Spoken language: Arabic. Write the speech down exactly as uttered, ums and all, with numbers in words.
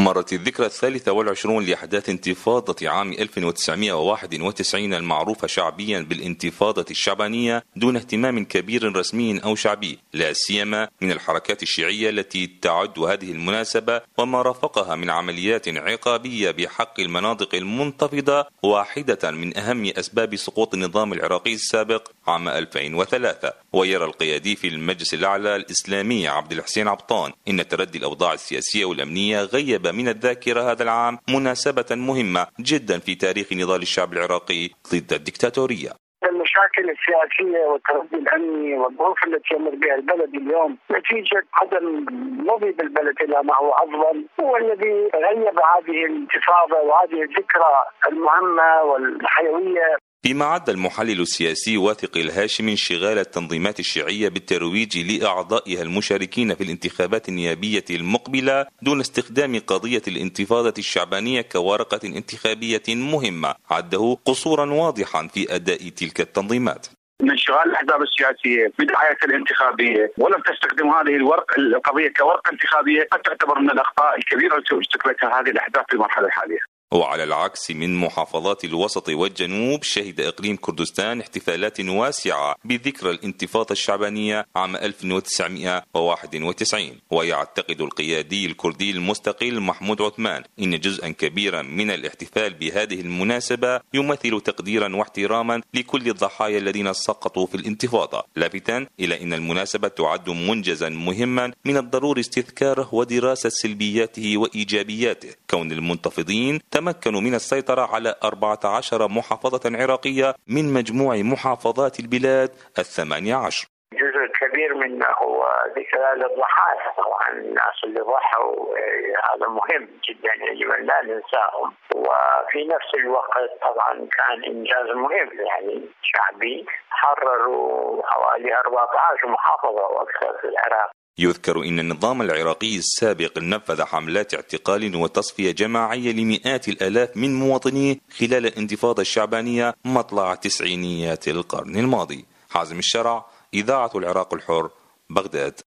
مرت الذكرى الثالثة والعشرون لأحداث انتفاضة عام ألف وتسعمائة وواحد وتسعين المعروفة شعبيا بالانتفاضة الشعبانية دون اهتمام كبير رسمي أو شعبي، لا سيما من الحركات الشيعية التي تعد هذه المناسبة وما رافقها من عمليات عقابية بحق المناطق المنتفضة واحدة من أهم أسباب سقوط النظام العراقي السابق عام ألفين وثلاثة. ويرى القيادي في المجلس الأعلى الإسلامي عبد الحسين عبطان إن تردي الأوضاع السياسية والأمنية غيب من الذاكرة هذا العام مناسبة مهمة جدا في تاريخ نضال الشعب العراقي ضد الدكتاتورية. المشاكل السياسية والتردي الأمني والظروف التي يمر بها البلد اليوم نتيجة عدم مضي بالبلد إلى ما هو أفضل هو الذي غيب هذه الانتفاضة وهذه الذكرى المهمة والحيوية. فيما عد المحلل السياسي واثق الهاشمي انشغال التنظيمات الشيعية بالترويج لأعضائها المشاركين في الانتخابات النيابية المقبلة دون استخدام قضية الانتفاضة الشعبانية كورقة انتخابية مهمة، عده قصورا واضحا في أداء تلك التنظيمات. من انشغال الاحزاب السياسيه بدعايه الانتخابيه ولم تستخدم هذه الورق القضيه كورقه انتخابيه قد تعتبر من الاخطاء الكبيره التي ارتكبتها هذه الاحزاب في المرحله الحاليه. وعلى العكس من محافظات الوسط والجنوب شهد إقليم كردستان احتفالات واسعة بذكرى الانتفاضة الشعبانية عام ألف وتسعمائة وواحد وتسعين. ويعتقد القيادي الكردي المستقل محمود عثمان إن جزءا كبيرا من الاحتفال بهذه المناسبة يمثل تقديرا واحتراما لكل الضحايا الذين سقطوا في الانتفاضة، لافتا إلى أن المناسبة تعد منجزا مهما من الضروري استذكاره ودراسة سلبياته وإيجابياته، كون المنتفضين تمكنوا من السيطرة على أربعة عشر محافظة عراقية من مجموع محافظات البلاد الثمانية عشر. جزء كبير منه هو ذكرى للضحايا، طبعا الناس اللي ضحوا هذا مهم جدا يجب أن لا ننساهم، وفي نفس الوقت طبعا كان إنجاز مهم يعني شعبي، حرروا حوالي أربعة عشر محافظة وأكثر في العراق. يذكر إن النظام العراقي السابق نفذ حملات اعتقال وتصفية جماعية لمئات الآلاف من مواطنيه خلال الانتفاضة الشعبانية مطلع تسعينيات القرن الماضي. حازم الشرع، إذاعة العراق الحر، بغداد.